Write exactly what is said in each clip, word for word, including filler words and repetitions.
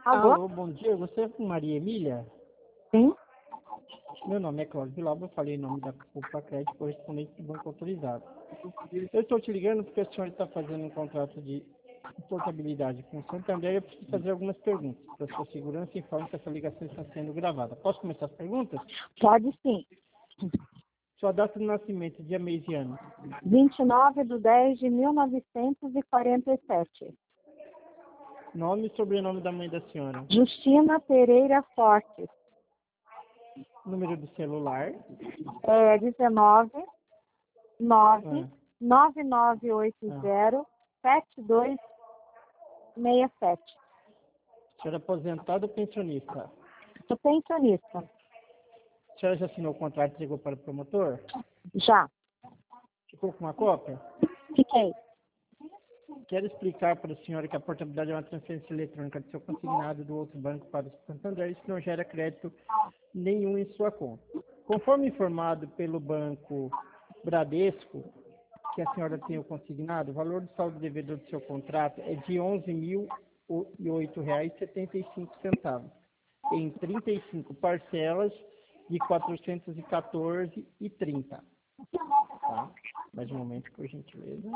Alô? Alô, bom dia. Você é com Maria Emília? Sim? Meu nome é Cláudio Vilauba, eu falei em nome da Culpa Crédito correspondente do banco autorizado. Eu estou te ligando porque a senhora está fazendo um contrato de portabilidade com o Santander e eu preciso fazer algumas perguntas. Para sua segurança, informe que essa ligação está sendo gravada. Posso começar as perguntas? Pode sim. Sua data de nascimento, dia, mês e ano. vinte e nove de dez de mil novecentos e quarenta e sete. Nome e sobrenome da mãe da senhora. Justina Pereira Fortes. Número do celular. É dezenove nove Ah, nove nove oito ah. zero sete dois seis sete. Senhora aposentada ou pensionista? Sou pensionista. A senhora já assinou o contrato e entregou para o promotor? Já. Ficou com uma cópia? Fiquei. Quero explicar para a senhora que a portabilidade é uma transferência eletrônica do seu consignado do outro banco para o Santander. Isso não gera crédito nenhum em sua conta. Conforme informado pelo banco Bradesco, que a senhora tem o consignado, o valor do saldo devedor do seu contrato é de onze mil e oito reais e setenta e cinco centavos, em trinta e cinco parcelas de quatrocentos e quatorze reais e trinta centavos. Tá? Mais um momento, por gentileza.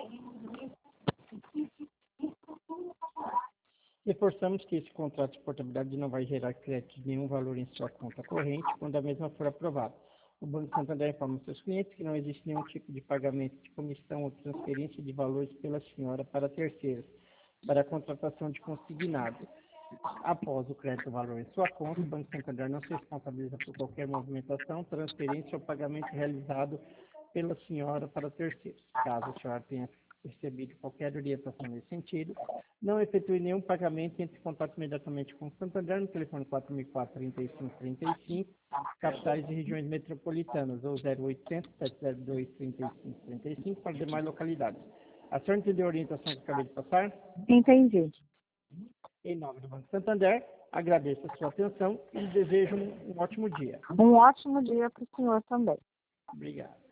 Reforçamos que esse contrato de portabilidade não vai gerar crédito de nenhum valor em sua conta corrente quando a mesma for aprovada. O Banco Santander informa aos seus clientes que não existe nenhum tipo de pagamento de comissão ou transferência de valores pela senhora para terceiros, para a contratação de consignado. Após o crédito do valor em sua conta, o Banco Santander não se responsabiliza por qualquer movimentação, transferência ou pagamento realizado pela senhora para terceiros. Caso a senhora tenha recebido qualquer orientação nesse sentido, não efetue nenhum pagamento e entre em contato imediatamente com o Santander no telefone quatro mil e quatro, trinta e cinco, trinta e cinco, capitais e regiões metropolitanas, ou zero oitocentos, sete zero dois, trinta e cinco, trinta e cinco para demais localidades. A senhora entendeu a orientação que eu acabei de passar? Entendi. Em nome do Banco Santander, agradeço a sua atenção e desejo um, um ótimo dia. Um ótimo dia para o senhor também. Obrigado.